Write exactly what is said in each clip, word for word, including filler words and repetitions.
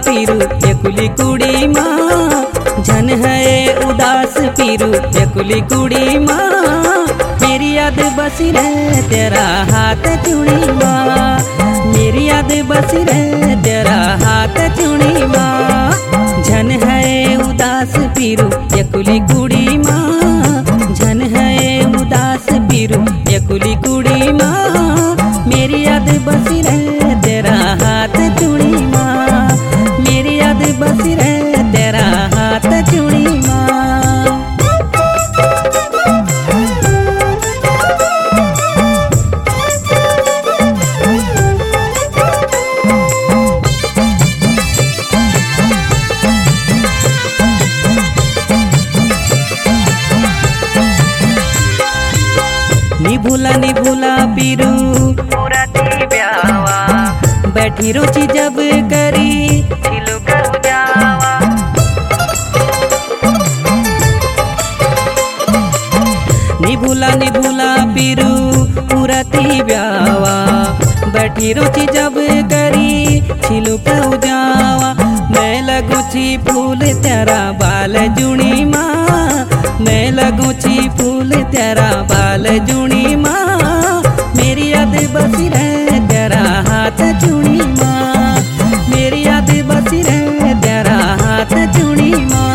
पीरू एकुली कुड़ी माँ, झन है उदास पीरू एकुली कुड़ी माँ। मेरी याद बसी रहे तेरा हाथ चूड़ी माँ, मेरी याद बसी रहे तेरा हाथ चूड़ी माँ। झन है उदास पीरू एकुली कुड़ी माँ, झन है उदास पीरू एकुली कुड़ी माँ। मेरी याद बसी रहे तेरा हाथ चूड़ी माँ, मेरी याद बसी रहे तेरा हाथ चूड़ी माँ। निभुला निभुला पीरू पूरा दी ब्यावा, बैठी रोची जब करी छिलू कर जावा। निभुला निभुला पीरू पूरती ब्यावा, बैठी रोची जब करी छिलू कहू जावा। मैं लगूची फूल तेरा बाल जुणी माँ, मैं लगूची फूल तेरा बाल जुणी माँ। मेरी याद बसी रहे तेरा हाथ चूड़ी माँ, मेरी याद बसी रहे तेरा हाथ चूड़ी माँ।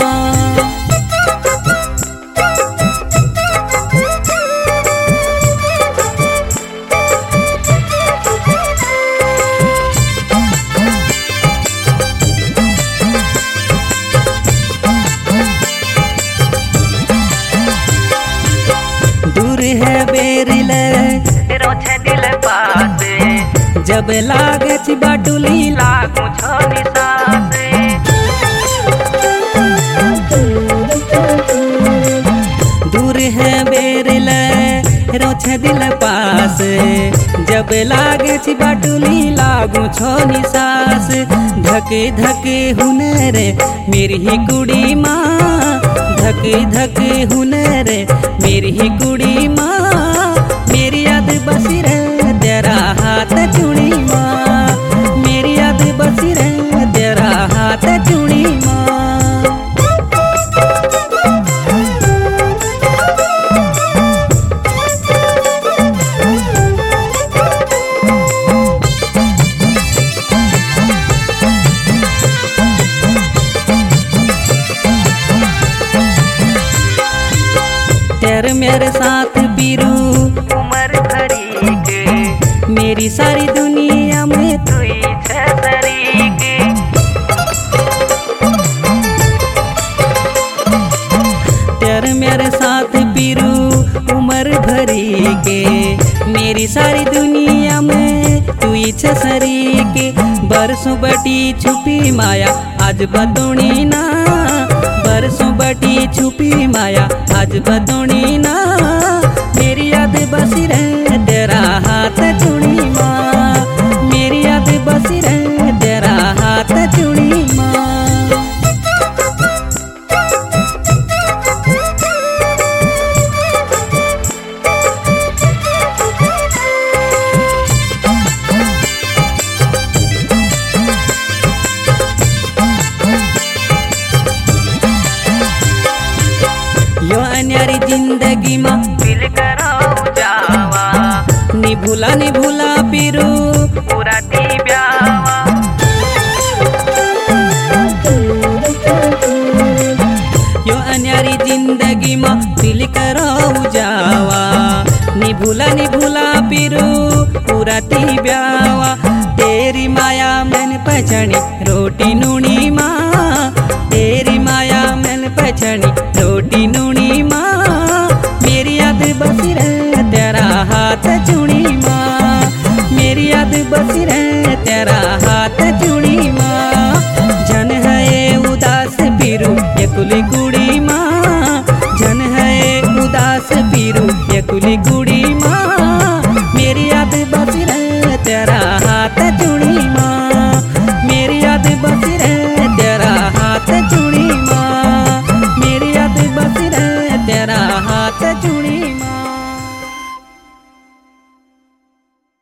दूर है बेरिल रोछे दिल पासे, जब लागे छी बाटुली लागू छोनी सासे। दूर है बेरिल रोछे दिल पास, जब लागे छी बाटुली लागू छोनी सास। धके धके हुनर मेरी ही कुड़ी माँ, धके धके हुनर मेरी ही कुड़ी माँ। मेरी याद बसी रहे तेरा हाथ चूड़ी माँ, मेरी याद बसी रहे तेरा हाथ चूड़ी माँ। तेरे मेरे साथ पीरू उमर भरी के, मेरी सारी दुनिया में तू तुई छे तरीके। तेरे मेरे साथ पीरू उम्र भरी के। मेरी सारी दुनिया में तू इच्छा सरी के। बरसों बटी छुपी माया आज बतौनी ना, बरसों बटी छुपी माया आज बतौनी ना। मेरी याद बसी रहे तेरा हाथ चूड़ी माँ, मेरी याद बसी रहे तेरा हाथ चूड़ी माँ। यो अन्यारी जिंदगी माँ दिल करो जावा, निभुला निभुला पीरू पूरा दी ब्यावा। यो अन्यारी जिंदगी माँ दिल करो जावा, निभुला निभुला पीरू पूरा ती ब्यावा। तेरी माया मैंने पहचानी रोटी नूनी माँ, तेरी माया मैंने पहचानी रोटी नूनी माँ। मेरी याद बसी रहे तेरा हाथ चूड़ी माँ, मेरी याद बसी रहे